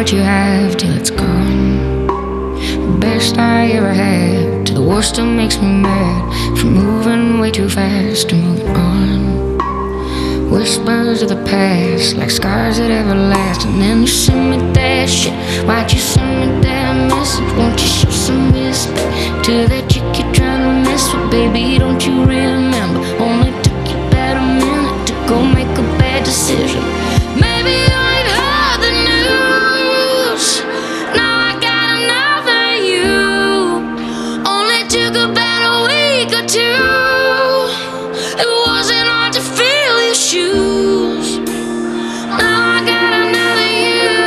what you have till it's gone. The best I ever had to the worst that makes me mad. From moving way too fast to moving on. Whispers of the past, like scars that ever last. And then you send me that shit. Why'd you send me that message? Won't you show some respect to that chick you're trying to mess with? Baby, don't you remember? Only took you about a minute to go make a bad decision. Maybe you ain't heard the news. Now I got another you. Only took about a week or two. It wasn't hard to feel your shoes. Now I got another you.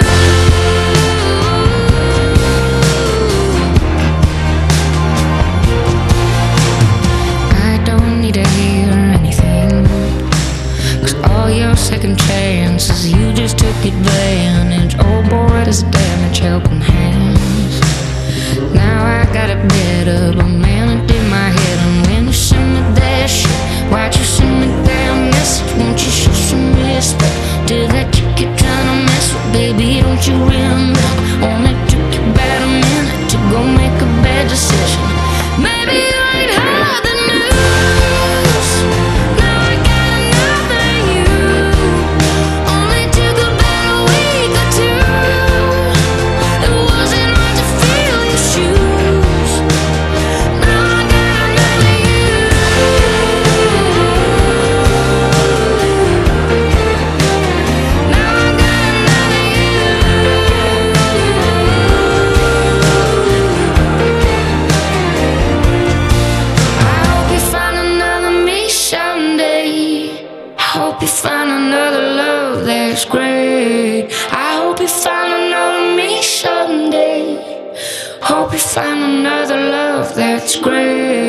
I don't need to hear anything, 'cause all your second chances, you just took advantage. Oh boy, does damage helping hands. Now I got it better, but man, it did my head. And when you send me that shit, why'd you send me that message? Won't you show some respect to that chick you're trying to mess with? Baby, don't you remember? Only took you about a minute to go make a bad decision. Maybe you ain't heard the news. Now I got another you. Only took about a week or two. It wasn't hard to feel your shoes. Now I got another you. Now I got another I hope you find another me someday. I hope you find another love that's great. I hope you find another me someday. Hope you find another love that's great.